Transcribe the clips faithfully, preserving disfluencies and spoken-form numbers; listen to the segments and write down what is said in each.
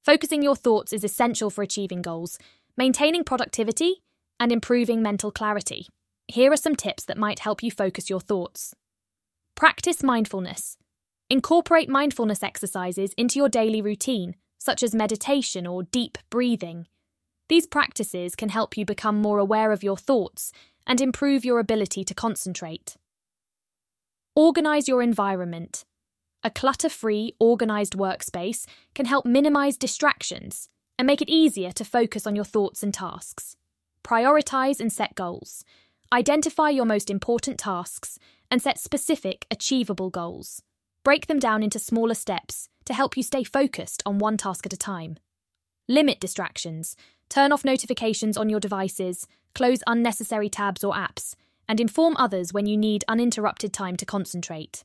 Focusing your thoughts is essential for achieving goals, maintaining productivity, and improving mental clarity. Here are some tips that might help you focus your thoughts. Practice mindfulness. Incorporate mindfulness exercises into your daily routine, such as meditation or deep breathing. These practices can help you become more aware of your thoughts and improve your ability to concentrate. Organize your environment. A clutter-free, organized workspace can help minimize distractions and make it easier to focus on your thoughts and tasks. Prioritize and set goals. Identify your most important tasks and set specific, achievable goals. Break them down into smaller steps to help you stay focused on one task at a time. Limit distractions. Turn off notifications on your devices, close unnecessary tabs or apps, and inform others when you need uninterrupted time to concentrate.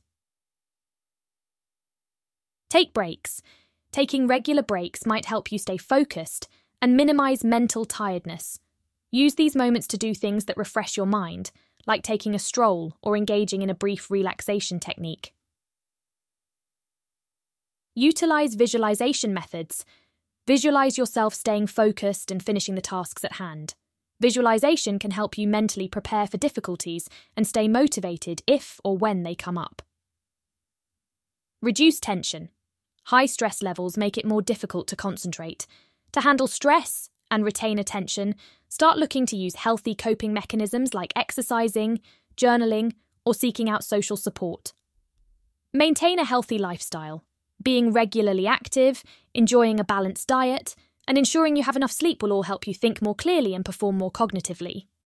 Take breaks. Taking regular breaks might help you stay focused and minimize mental tiredness. Use these moments to do things that refresh your mind, like taking a stroll or engaging in a brief relaxation technique. Utilize visualization methods. Visualize yourself staying focused and finishing the tasks at hand. Visualization can help you mentally prepare for difficulties and stay motivated if or when they come up. Reduce tension. High stress levels make it more difficult to concentrate. To handle stress and retain attention, start looking to use healthy coping mechanisms like exercising, journaling, or seeking out social support. Maintain a healthy lifestyle. Being regularly active, enjoying a balanced diet, and ensuring you have enough sleep will all help you think more clearly and perform more cognitively.